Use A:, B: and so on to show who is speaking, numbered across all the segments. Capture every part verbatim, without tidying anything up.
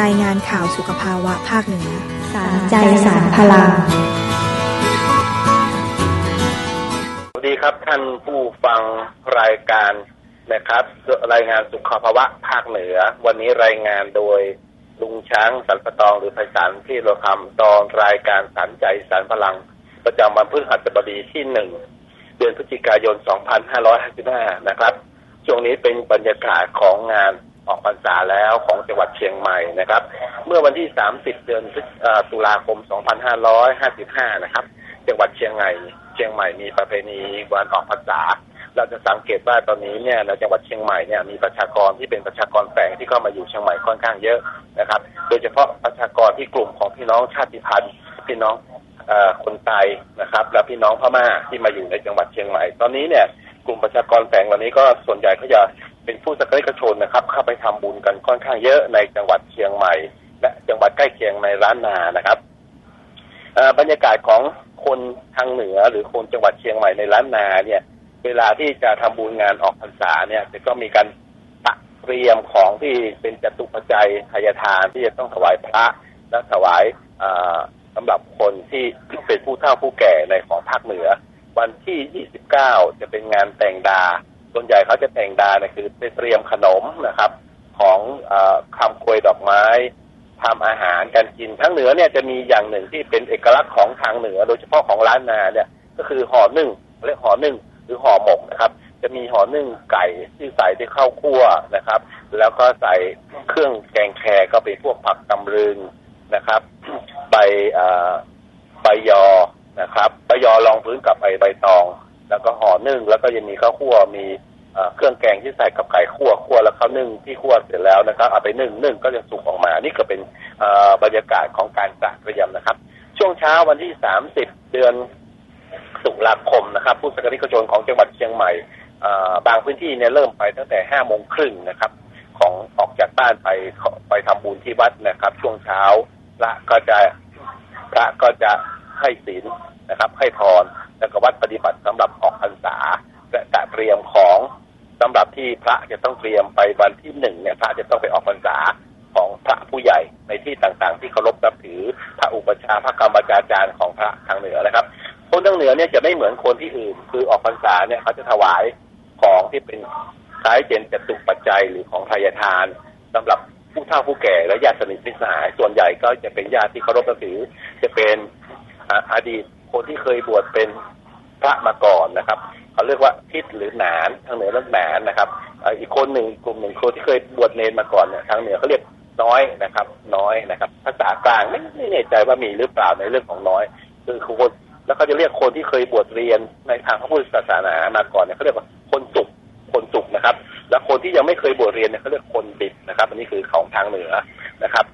A: รายงานข่าวสุขภาวะภาคเหนือ
B: สารใจสารพลัง
C: สวัสดีครับท่านผู้ฟังรายการนะครับรายงานสุขภาวะภาคเหนือวันนี้รายงานโดยลุงช้างสันปะตองหรือไพศาลที่เราทำตอนรายการสารใจสารพลังประจำวันพฤหัสบดีที่หนึ่งเดือนพฤศจิกายนสองพันห้าร้อยห้าสิบห้านะครับช่วงนี้เป็นบรรยากาศของงานออกพรรษาแล้วของจังหวัดเชียงใหม่นะครับเมื่อวันที่สามสิบเดือนตุลาคมสองพันห้าร้อยห้าสิบห้านะครับจังหวัดเชียงใหม่เชียงใหม่มีประเพณีวันออกพรรษาเราจะสังเกตว่าตอนนี้เนี่ยในจังหวัดเชียงใหม่เนี่ยมีประชากรที่เป็นประชากรแฝงที่เข้ามาอยู่เชียงใหม่ค่อนข้างเยอะนะครับโดยเฉพาะประชากรที่กลุ่มของพี่น้องชาติพันธุ์พี่น้องคนไทยนะครับและพี่น้องพม่าที่มาอยู่ในจังหวัดเชียงใหม่ตอนนี้เนี่ยกลุ่มประชากรแฝงเหล่านี้ก็ส่วนใหญ่เขาจะเป็นผู้สักการะชนนะครับเข้าไปทำบุญกันค่อนข้างเยอะในจังหวัดเชียงใหม่และจังหวัดใกล้เคียงในล้านนานะครับบรรยากาศของคนทางเหนือหรือคนจังหวัดเชียงใหม่ในล้านนาเนี่ยเวลาที่จะทำบุญงานออกพรรษาเนี่ยจะก็มีการเตรียมของที่เป็นจตุปัจจัยทายทานที่จะต้องถวายพระและถวายสำหรับคนที่เป็นผู้เฒ่าผู้แก่ในของภาคเหนือวันที่ยี่สิบเก้าจะเป็นงานแต่งดาส่วนใหญ่เขาจะแต่งดาเนี่ยคือเตรียมขนมนะครับของคำควยดอกไม้ทำอาหารการกินทั้งเหนือเนี่ยจะมีอย่างหนึ่งที่เป็นเอกลักษณ์ของทางเหนือโดยเฉพาะของล้านนาเนี่ยก็คือห่อนึ่งเรียกห่อนึ่งหรือห่อหมกนะครับจะมีห่อนึ่งไก่ที่ใส่ที่ข้าวคั่วนะครับแล้วก็ใส่เครื่องแกงแครก็เป็นพวกผักตำลึงนะครับใบใบยอนะครับใบยอรองพื้นกับใบใบตองแล้วก็ห่อนึ่งแล้วก็ยังมีข้าวคั่วมีเครื่องแกงที่ใส่กับไก่คั่วคั่วแล้วข้าวนึ่งที่คั่วเสร็จแล้วนะครับเอาไปนึ่งนึ่งก็จะสุกออกมานี่ก็เป็นบรรยากาศของการจัดเตรียมนะครับช่วงเช้าวันที่สามสิบเดือนตุลาคมนะครับผู้สักการะชนของจังหวัดเชียงใหม่บางพื้นที่เนี่ยเริ่มไปตั้งแต่ห้าโมงครึ่งนะครับของออกจากบ้านไปไปทำบุญที่วัดนะครับช่วงเช้าพระก็จะพระก็จะให้ศีลนะครับให้พรแล้วก็วัดปฏิบัติสำหรับออกพรรษาและจัดเตรียมของสำหรับที่พระจะต้องเตรียมไปวันที่หนึ่งเนี่ยพระจะต้องไปออกพรรษาของพระผู้ใหญ่ในที่ต่างๆที่เคารพนับถือพระอุปัชฌาย์พระกรรมจารย์ของพระทางเหนือนะครับคนทางเหนือเนี่ยจะไม่เหมือนคนที่อื่นคือออกพรรษาเนี่ยเขาจะถวายของที่เป็นคล้ายเจนจตุปัจจัยหรือของทายทานสำหรับผู้เฒ่าผู้แก่และญาติสนิทมิตรสหายส่วนใหญ่ก็จะเป็นญาติที่เคารพนับถือจะเป็นอดีตคนที่เคยบวชเป็นพระมาก่อนนะครับเขาเรียกว่าทิศหรือหนานทางเหนือเรียกหนานนะครับอีกคนหนึ่งกลุ่มหนึ่งคนที่เคยบวชเนรมาก่อนเนี่ยทางเหนือเขาเรียกน้อยนะครับน้อยนะครับภาษากลางไม่ไม่แน่ใจว่ามีหรือเปล่าในเรื่องของน้อยคือคนแล้วเขาจะเรียกคนที่เคยบวชเรียนในทางพระพุทธศาสนามาก่อนเนี่ยเขาเรียกว่าคนสุขคนสุขนะครับแล้วคนที่ยังไม่เคยบวชเรียนเนี่ยเขาเรียกคนดิบนะครับอันนี้คือของทางเหนือนะครับ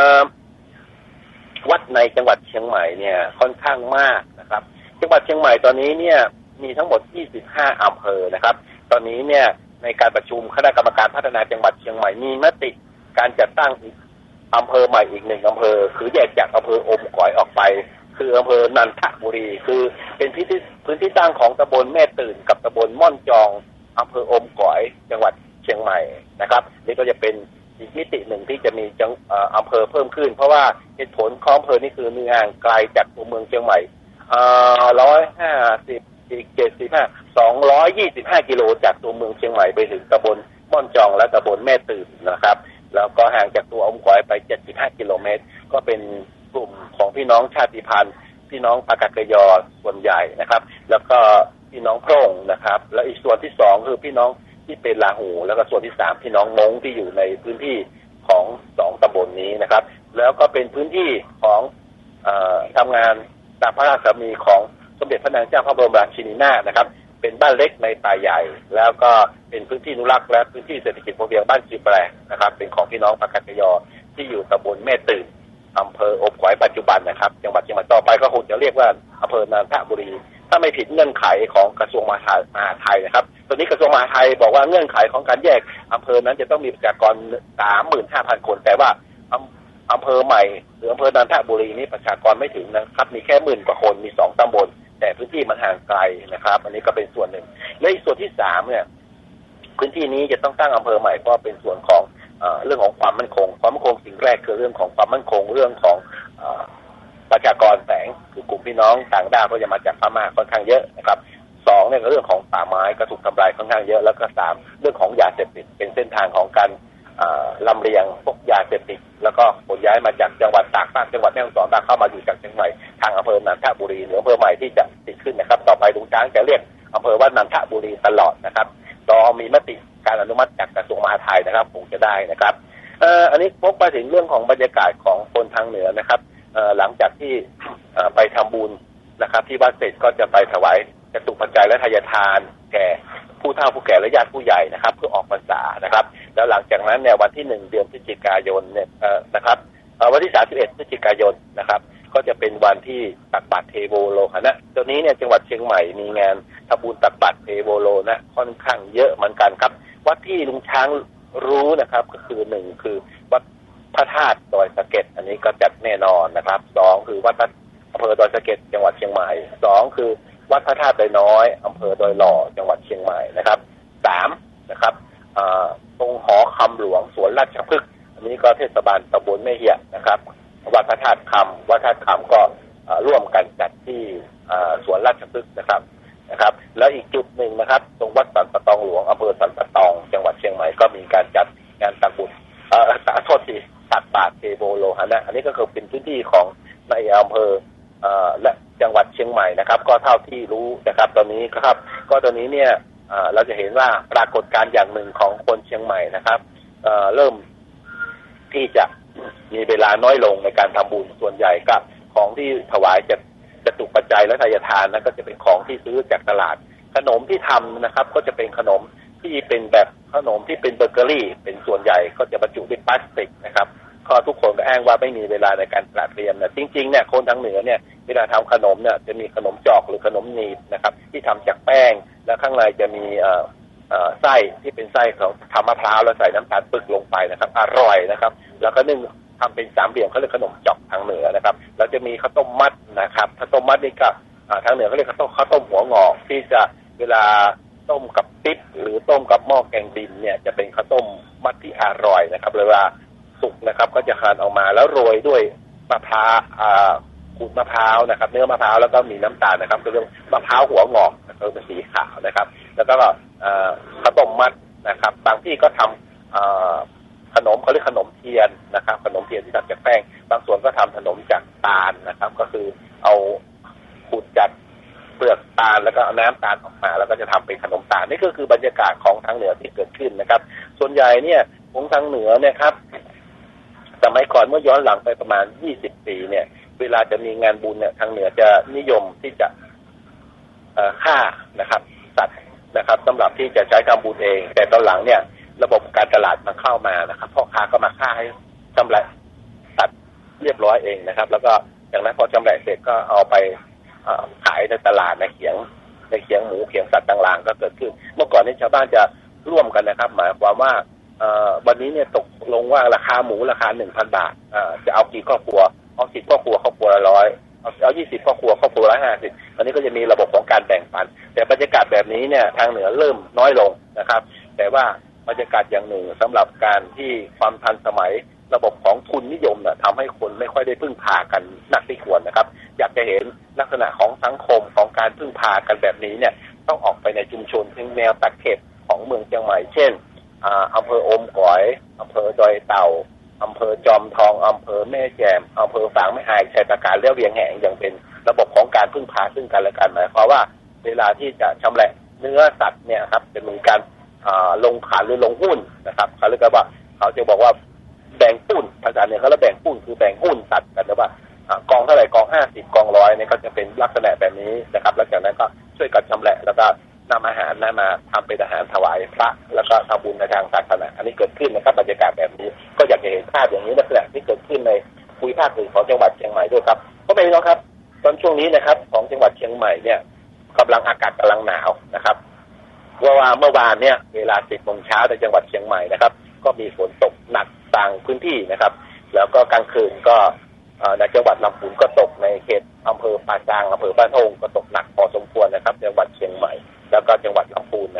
C: วัดในจังหวัดเชียงใหม่เนี่ยค่อนข้างมากนะครับจังหวัดเชียงใหม่ตอนนี้เนี่ยมีทั้งหมดยี่สิบห้าอำเภอนะครับตอนนี้เนี่ยในการประชุมคณะกรรมการพัฒนาจังหวัดเชียงใหม่มีมติการจัดตั้งอำเภอใหม่อีกหนึ่งอำเภอคือแยกจากอำเภออมก๋อยออกไปคืออำเภอนันทบุรีคือเป็นพื้นที่พื้นที่ตั้งของตำบลแม่ตื่นกับตำบลม่อนจองอำเภออมก๋อยจังหวัดเชียงใหม่นะครับนี่ก็จะเป็นอีกมิติหนึ่งที่จะมีจังอำเภอเพิ่มขึ้นเพราะว่าเหตุผลของอำเภอนี่คือมีห่างไกลจากตัวเมืองเชียงใหม่ร้อยห้าสิบอีกเจ็ดสิบห้าสองร้อยยี่สิบห้ากิโลจากตัวเมืองเชียงใหม่ไปถึงตำบลม่อนจองและตำบลแม่ตื่นนะครับแล้วก็ห่างจากตัวอมก๋อยไปเจ็ดสิบห้ากิโลเมตรก็เป็นกลุ่มของพี่น้องชาติพันธุ์พี่น้องปากากยอส่วนใหญ่นะครับแล้วก็พี่น้องโพร่งนะครับแล้วอีกส่วนที่สองคือพี่น้องที่เป็นลาหูแล้วก็ส่วนที่สามพี่น้องมงที่อยู่ในพื้นที่ของสองตำบลนี้นะครับแล้วก็เป็นพื้นที่ของเอ่อทำงานตามพระราชดำริของสมเด็จพระนางเจ้าพระบรมราชินีนาถนะครับเป็นบ้านเล็กในป่าใหญ่แล้วก็เป็นพื้นที่อนุรักษ์และพื้นที่เศรษฐกิจพอเพียงบ้านจีแปลงนะครับเป็นของพี่น้องปากากยอที่อยู่ตำบลแม่ตื่นอำเภออบก๋อยปัจจุบันนะครับจังหวัดเชียงใหม่ต่อไปก็คงจะเรียกว่าอำเภอนันทบุรีถ้าไม่ผิดเงื่อนไขของกระทรวงมหาดไทยนะครับตอนนี้กระทรวงมหาดไทยบอกว่าเงื่อนไขของการแยกอำเภอนั้นจะต้องมีประชากร สามหมื่นห้าพัน คนแต่ว่าอำเภอใหม่หรืออำเภอนันทบุรีนี้ประชากรไม่ถึงนะครับมีแค่หมื่นกว่าคนมีสองตำบลแต่พื้นที่มันห่างไกลนะครับอันนี้ก็เป็นส่วนหนึ่งและอีกส่วนที่สามเนี่ยพื้นที่นี้จะต้องตั้งอำเภอใหม่เพราะเป็นส่วนของเรื่องของความมั่นคงความมั่นคงสิ่งแรกคือเรื่องของความมั่นคงเรื่องของประชากรแฝงคือกลุ่มพี่น้องต่างด้าวก็จะมาจากพม่าค่อนข้างเยอะนะครับสองเนี่ยก็เรื่องของป่าไม้ก็ถูกทำลายค่อนข้างเยอะแล้วก็สามเรื่องของยาเสพติดเป็นเส้นทางของการลำเลียงพวกยาเสพติดแล้วก็ขนย้ายมาจากจังหวัดตากบ้างจังหวัดแม่ฮ่องสอนบ้างเข้ามาอยู่จากเชียงใหม่ทางอำเภอนันทบุรีหรืออำเภอใหม่ที่จะติดขึ้นนะครับต่อไปลุงช้างจะเรียกอำเภอว่านันทบุรีตลอดนะครับรอมีมติการอนุมัติจากกระทรวงมหาดไทยนะครับคงจะได้นะครับเอ่ออันนี้พบมาถึงเรื่องของบรรยากาศของคนทางเหนือนะครับเอ่อหลังจากที่เอ่อไปทำบุญนะครับที่วัดเสร็จก็จะไปถวายจตุปัจจัยและทายทานแก่ผู้เฒ่าผู้แก่และญาติผู้ใหญ่นะครับเพื่อออกพรรษานะครับแล้วหลังจากนั้นเนี่ยวันที่หนึ่งเดือนพฤศจิกายนเนี่ยเอ่อนะครับเอ่อวันที่สามสิบเอ็ดพฤศจิกายนนะครับก็จะเป็นวันที่ตักบาตรเทโวโลหะนะตอนนี้เนี่ยจังหวัดเชียงใหม่มีงานทำบุญตักบาตรเทโวโลนะค่อนข้างเยอะเหมือนกันครับวัดที่ลุงช้างรู้นะครับก็คือหนึ่งคือวัดพระธาตุดอยสะเก็ดอันนี้ก็จัดแน่นอนนะครับสองคือวัดอำเภอดอยสะเก็ดจังหวัดเชียงใหม่สองคือวัดพระธาตุดอยน้อยอำเภอดอยหล่อจังหวัดเชียงใหม่นะครับสามนะครับตรงหอคำหลวงสวนราชพฤกษ์อันนี้ก็เทศบาลตำบลแม่เหี่ยนะครับวัดพระธาตุคำวัดพระธาตุคำก็ร่วมกันจัดที่สวนราชพฤกษ์นะครับนะครับแล้วอีกจุดหนึ่งนะครับตรงวัดสันปะตองหลวงอำเภอสันปะตองจังหวัดเชียงใหม่ก็มีการจัดงานตักบุญเอ่อสาโทษทีตักบาตรเทโวโลหะนะอันนี้ก็คือเป็นพื้นที่ของในอำเภอเอ่อและจังหวัดเชียงใหม่นะครับก็เท่าที่รู้นะครับตอนนี้ครับก็ตอนนี้เนี่ยเราจะเห็นว่าปรากฏการณ์อย่างหนึ่งของคนเชียงใหม่นะครับเอ่อเริ่มที่จะมีเวลาน้อยลงในการทำบุญส่วนใหญ่กับของที่ถวายจะจตุปัจจัยและทายทานนั้นก็จะเป็นของที่ซื้อจากตลาดขนมที่ทำนะครับก็จะเป็นขนมที่เป็นแบบขนมที่เป็นเบเกอรี่เป็นส่วนใหญ่ก็จะบรรจุด้วยพลาสติกนะครับก็ทุกคนก็อ้างว่าไม่มีเวลาในการตระเตรียมนะจริงๆเนี่ยคนทางเหนือเนี่ยเวลาทำขนมเนี่ยจะมีขนมจอกหรือขนมหนีบนะครับที่ทำจากแป้งแล้วข้างในจะมีเอ่อเอ่อไส้ที่เป็นไส้ของทำมะพร้าวแล้วใส่น้ำตาลปึกลงไปนะครับอร่อยนะครับแล้วก็นึ่งทำเป็นสามเหลี่ยมเขาเรียกขนมจอกทางเหนือนะครับแล้วจะมีข้าวต้มมัดนะครับข้าวต้มมัดนี่ก็ทางเหนือเขาเรียกข้าวต้มข้าวต้มหัวงอกที่จะเวลาต้มกับปิ๊บหรือต้มกับหม้อแกงดินเนี่ยจะเป็นข้าวต้มมัดที่อร่อยนะครับเวลาสุกนะครับก็จะหั่นออกมาแล้วโรยด้วยมะพร้าวขูดมะพร้าวนะครับเนื้อมะพร้าวแล้วก็มีน้ำตาลนะครับคือเรื่องมะพร้าวหัวงอกก็เป็นสีขาวนะครับแล้วก็ข้าวต้มมัดนะครับบางที่ก็ทำขนมเขาเรียกขนมเทียนนะครับขนมเทียนที่ทำจากแป้งบางส่วนก็ทำขนมจากตาลนะครับก็คือเอาขูดจากเปลือกตาลแล้วก็เอาน้ำตาลออกมาแล้วก็จะทำเป็นขนมตาลนี่ก็คือบรรยากาศของทางเหนือที่เกิดขึ้นนะครับส่วนใหญ่เนี่ยของทางเหนือเนี่ยครับสมัยก่อนเมื่อย้อนหลังไปประมาณยี่สิบปีเนี่ยเวลาจะมีงานบุญเนี่ยทางเหนือจะนิยมที่จะเอ่อฆ่านะครับสัตว์นะครับสำหรับที่จะใช้ทำบุญเองแต่ตอนหลังเนี่ยระบบการตลาดมันเข้ามานะครับพ่อค้าก็มาฆ่าให้ชำแหละสัตว์เรียบร้อยเองนะครับแล้วก็จากนั้นพอชำแหละเสร็จก็เอาไปขายในตลาดในเขียงในเขียงหมูเขียงสัตว์ต่างๆก็เกิดขึ้นเมื่อก่อนนี้ชาวบ้านจะร่วมกันนะครับหมายความว่าวันนี้เนี่ยตกลงว่าราคาหมูราคา หนึ่งพัน บาทจะเอากี่ครอบครัวเอาสิบครอบครัวครอบครัวละร้อยเอาเอายี่สิบครอบครัวครอบครัวละห้าสิบอันนี้ก็จะมีระบบของการแบ่งปันแต่บรรยากาศแบบนี้เนี่ยทางเหนือเริ่มน้อยลงนะครับแต่ว่าบรรยากาศอย่างหนึ่งสำหรับการที่ความทันสมัยระบบของทุนนิยมเนี่ยทำให้คนไม่ค่อยได้พึ่งพากันหนักที่ควรนะครับอยากจะเห็นลักษณะของสังคมของการพึ่งพากันแบบนี้เนี่ยต้องออกไปในชุมชนถึงแนวตัดเขตของเมืองเชียงใหม่เช่นอำเภออมก๋อยอำเภอดอยเต่าอำเภอจอมทองอำเภอแม่แจ่มอำเภอฝางแม่อายชัยประการและเวียงแหงอย่างเป็นระบบของการพึ่งพาซึ่งกันและกันหมายความว่าเวลาที่จะชำแหละเนื้อสัตว์เนี่ยครับจะมีการลงขันหรือลงหุ้นนะครับเขาเรียกว่าเขาจะบอกว่าแบ่งหุ้นภาษาเนี่ยเขาเรียกแบ่งหุ้นคือแบ่งหุ้นสัตว์กันนะว่ากองเท่าไหร่กองห้าสิบกองร้อยเนี่ยก็จะเป็นลักษณะแบบนี้นะครับแล้วจากนั้นก็ช่วยกันชำแหละแล้วก็นำอาหารนั้นมาทำเป็นอาหารถวายพระแล้วก็ทำบุญในทางศาสนาอันนี้เกิดขึ้นนะครับบรรยากาศแบบนี้ก็อยากจะเห็นภาพอย่างนี้ลักษณะที่เกิดขึ้นในภูมิภาคอื่นของจังหวัดเชียงใหม่ด้วยครับก็เป็นน้องครับตอนช่วงนี้นะครับของจังหวัดเชียงใหม่เนี่ยกำลังอากาศกำลังหนาวนะครับว่าเมื่อวานเนี่ยเวลาสิบโมงเช้าในจังหวัดเชียงใหม่นะครับก็มีฝนตกหนักต่างพื้นที่นะครับแล้วก็กลางคืนก็ในจังหวัดลำพูนก็ตกในเขตอำเภอป่าซางอำเภอบ้านโฮงก็ตกหนักพอสมควรนะครับจังหวัดเชียงใหม่แล้วก็จังหวัดลำพูนนะครับ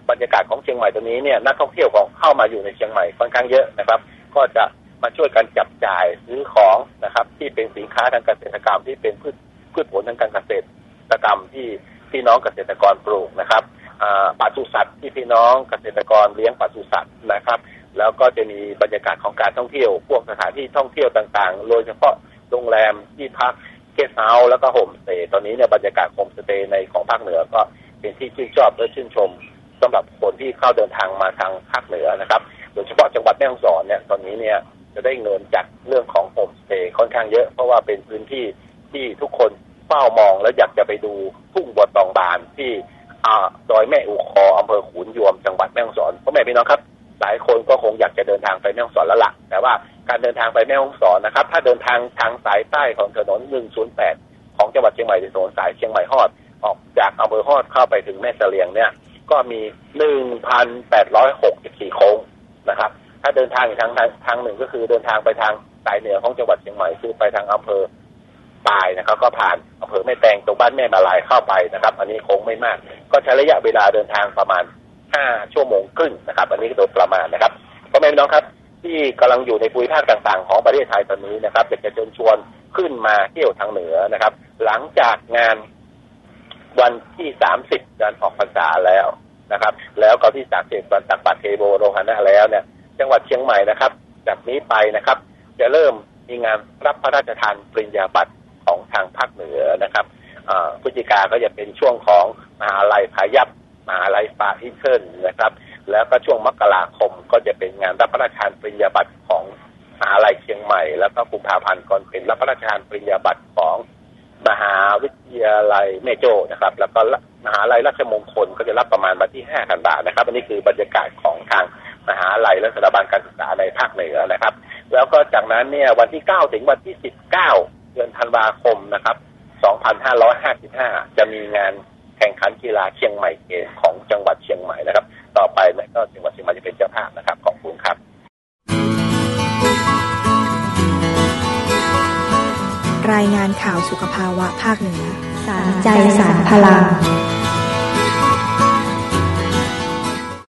C: บรรยากาศของเชียงใหม่ตัวนี้เนี่ยนักท่องเที่ยวของเข้ามาอยู่ในเชียงใหม่ค่อนข้างเยอะนะครับก็จะมาช่วยกันจับจ่ายซื้อของนะครับที่เป็นสินค้าทางเกษตรกรรมที่เป็นพืชพืชผลทางการเกษตรกรรมที่พี่น้องเกษตรกรปลูกนะครับปศุสัตว์ที่พี่น้องเกษตรกรเลี้ยงปศุสัตว์นะครับแล้วก็จะมีบรรยากาศของการท่องเที่ยวพวกสถานที่ท่องเที่ยวต่างๆโดยเฉพาะโรงแรมที่พักเกสต์เฮาส์แล้วก็โฮมสเตย์ตอนนี้เนี่ยบรรยากาศโฮมสเตย์ในของภาคเหนือก็เป็นที่ชื่นชอบและชื่นชมสำหรับคนที่เข้าเดินทางมาทางภาคเหนือนะครับโดยเฉพาะจังหวัดแม่ฮ่องสอนเนี่ยตอนนี้เนี่ยจะได้เงินจากเรื่องของโฮมสเตย์ค่อนข้างเยอะเพราะว่าเป็นพื้นที่ที่ทุกคนเฝ้ามองแล้วอยากจะไปดูทุ่งบัวตองบานที่ดอยแม่อูคออำเภอขุนยวมจังหวัดแม่ฮ่องสอนพ่อแม่พี่น้องครับหลายคนก็คงอยากจะเดินทางไปแม่ฮ่องสอนแล้วล่ะแต่ว่าการเดินทางไปแม่ฮ่องสอนนะครับถ้าเดินทางทางสายใต้ของถนนหนึ่งศูนย์แปดของจังหวัดเชียงใหม่ถนนสายเชียงใหม่ฮอดออกจากอำเภอฮอดเข้าไปถึงแม่เสลียงเนี่ยก็มี หนึ่งพันแปดร้อยหกสิบสี่ โค้งนะครับถ้าเดินทางอีกทางทางหนึ่งก็คือเดินทางไปทางสายเหนือของจังหวัดเชียงใหม่คือไปทางอำเภอปายนะครับก็ผ่านอำเภอแม่แตงตรงบ้านแม่มาลายเข้าไปนะครับอันนี้โค้งไม่มากก็ใช้ระยะเวลาเดินทางประมาณห้าชั่วโมงครึ่งนะครับอันนี้โดยประมาณนะครับพ่อแม่พี่น้องครับที่กำลังอยู่ในภูมิภาคต่างๆของประเทศไทยตอนนี้นะครับอยากจะเชิญชวนขึ้นมาเที่ยวทางเหนือนะครับหลังจากงานวันที่สามสิบการออกพรรษาแล้วนะครับแล้วก็ที่สามสิบวันตักบาตรเทโวโรหณะแล้วเนี่ยจังหวัดเชียงใหม่นะครับจากนี้ไปนะครับจะเริ่มมีงานรับพระราชทานปริญญาบัตรของทางภาคเหนือนะครับพฤศจิกาก็จะเป็นช่วงของมหาลัยพายัพมหาลัยฟาอิเทิลนะครับแล้วก็ช่วงมกราคมก็จะเป็นงานรับพระราชทานปริญญาบัตรของมหาลัยเชียงใหม่แล้วก็กุมภาพันธ์ก็เป็นรับพระราชทานปริญญาบัตรของมหาวิทยาลัยแม่โจ้นะครับแล้วก็มหาลัยราชมงคลก็จะรับประมาณวันที่ห้ากันยายนนะครับอันนี้คือบรรยากาศของทางมหาลัยและสถาบันการศึกษาในภาคเหนือนะครับแล้วก็จากนั้นเนี่ยวันที่เก้าถึงวันที่สิบเก้าเดือนธันวาคมนะครับสองพันห้าร้อยห้าสิบห้าจะมีงานแข่งขันกีฬาเชียงใหม่เกมของจังหวัดเชียงใหม่นะครับต่อไปเนี่ยก็จังหวัดเชียงใหม่จะเป็นเจ้าภาพนะครับขอบคุณครับ
A: รายงานข่าวสุขภาวะภาคเหนือ
B: สารใจสารพลัง